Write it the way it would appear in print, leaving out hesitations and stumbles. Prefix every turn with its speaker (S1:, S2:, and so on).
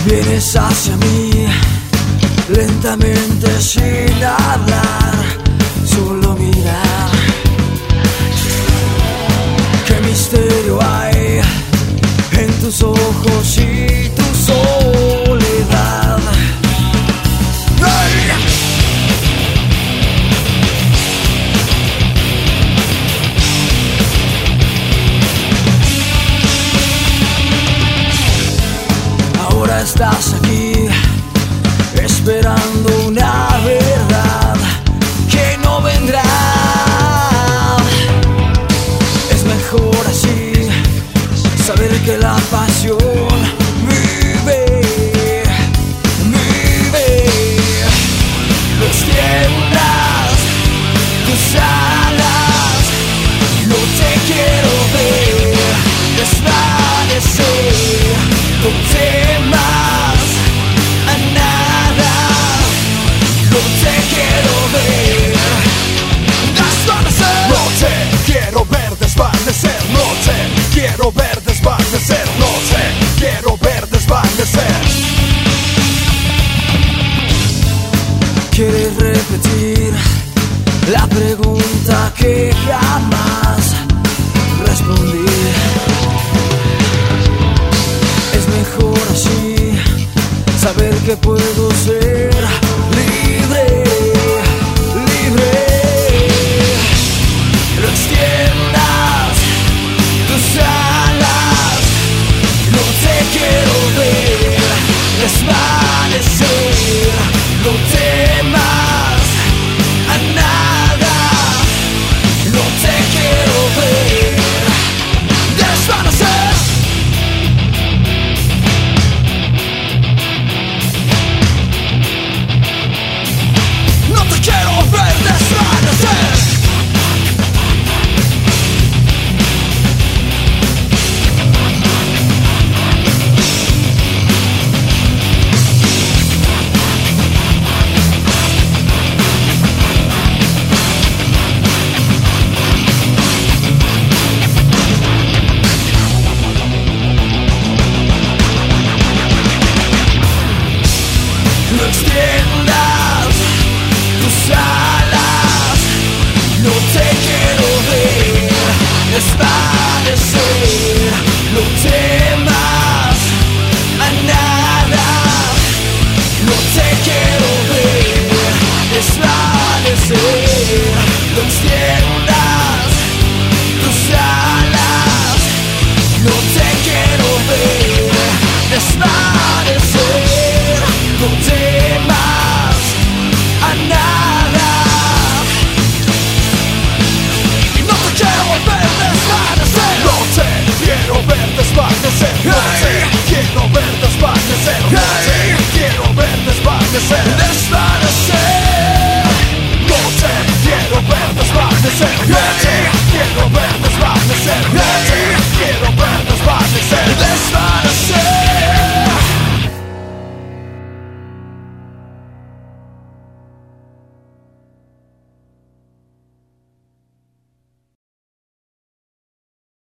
S1: Vienes hacia mí lentamente sin hablar, solo mirar. Qué misterio hay en tus ojos y tu soledad. ¡Hey! Ahora estás aquí esperando una verdad que no vendrá. Es mejor así, saber que la pasión vive, vive. Los tiemblas, tus alas, no te quiero ver desvanecer. No temas a nada, no te quiero ver desvanecer.
S2: No te quiero ver desvanecer, no te quiero ver desvanecer, no te quiero ver desvanecer.
S1: ¿Quieres repetir la pregunta que jamás respondí? Es mejor así, saber que puedo